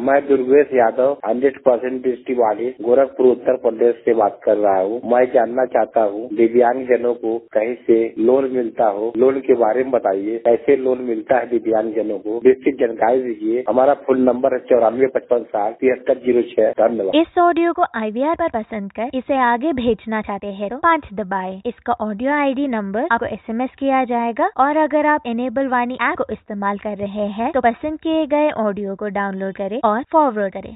मैं दुर्गेश यादव 100% दृष्टि वाले गोरखपुर उत्तर प्रदेश से बात कर रहा हूँ। मैं जानना चाहता हूँ दिव्यांग जनों को कहीं से लोन मिलता हो, लोन के बारे में बताइए। कैसे लोन मिलता है दिव्यांग जनों को, विस्तृत जानकारी दीजिए। हमारा फोन नंबर है 945560 7306। धन्यवाद। इस ऑडियो को IVR पर पसंद कर इसे आगे भेजना चाहते हैं तो 5 दबाएं। इसका ऑडियो ID नंबर आपको SMS किया जाएगा और अगर आप इनेबल वाणी ऐप को इस्तेमाल कर रहे हैं तो पसंद किए गए ऑडियो को डाउनलोड करें और फॉरवर्ड करें।